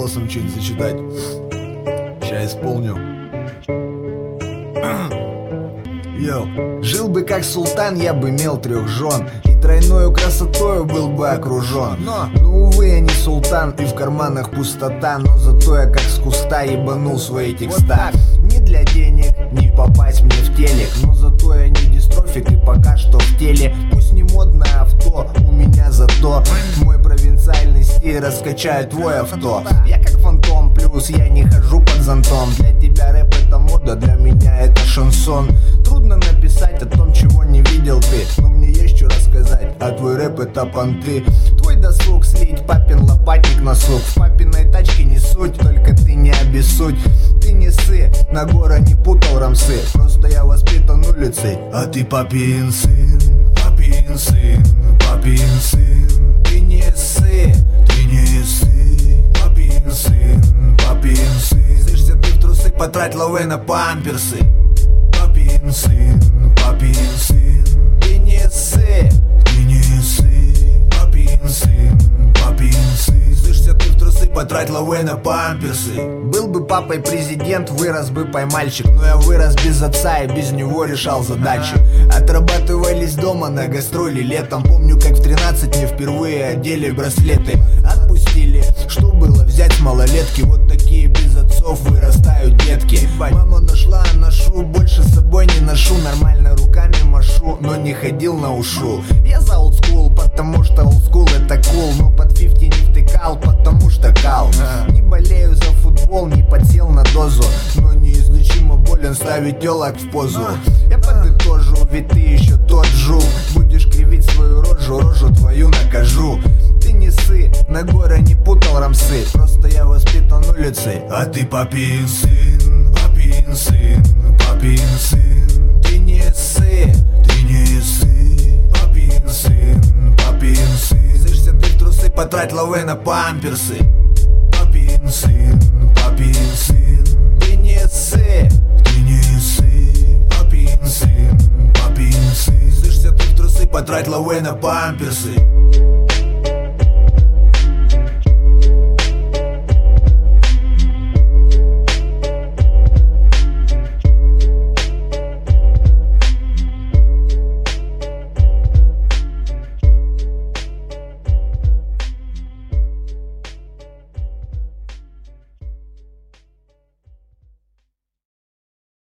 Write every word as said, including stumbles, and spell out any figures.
голосом что-нибудь зачитать? Сейчас исполню. Йоу. Жил бы как султан, я бы имел трех жен, и тройною красотою был бы окружен. Но, ну увы, я не султан, и в карманах пустота, но зато я как с куста ебанул свои текста. Не для денег, не попасть мне в телек, но зато я не дистрофик и пока что в теле. Пусть не модное авто, у меня зато мой провинциальный стиль раскачает твой авто. Я как фантом, плюс я не хожу под зонтом. Для тебя рэп это мода, для меня это шансон. Трудно написать о том, чего не видел ты, но мне есть что рассказать, а твой рэп это понты. Твой досуг слить папин лопатник на сук. В папиной тачке не суть, только ты не обессудь. Ты не ссы, на гора не путал рамсы, просто я воспитан улицей, а ты папин сын. Папин сын, папин сын. Ты не ссы, ты не ссы. Папин сын, папин сын. Сышься ты в трусы, потрать лавы на памперсы. Папин сын, папин сын. Ты не ссы, ты не ссы. Папин сын, папин сын. Сышься ты в трусы, потрать лавы на памперсы. Был бы папой президент, вырос бы поймальчик, но я вырос без отца и без него решал задачи. Отрабатывались дома на гастроли летом. Помню, как в тринадцать мне впервые одели браслеты. Отпустили, что было взять с малолетки. Вот такие без отцов вырастают детки. Мама нашла, ношу, больше с собой не ношу. Нормально руками машу, но не ходил на ушу. Я за олдскул, потому что олдскул это кул, но под пятьдесят не втыкал, потому что кал. Не болею за футбол, не подсел на дозу, но неизлечимо болен ставить телок в позу. Я подытожу, ведь ты еще тот жук. Будешь кривить свою рожу, рожу твою накажу. Ты не ссы, на горы не путал рамсы, просто я воспитан улицей, а ты папин сын. Папин сын, папин сын. Ты не ссы, ты не ссы. Папин сын, папин сын. Сышься ты в трусы, потрать лавы на памперсы. Папин сын, папин сын. Ты не ссы, ты не ссы. Папин сын, папин сын. Сышься ты в трусы, потрать лавы на памперсы.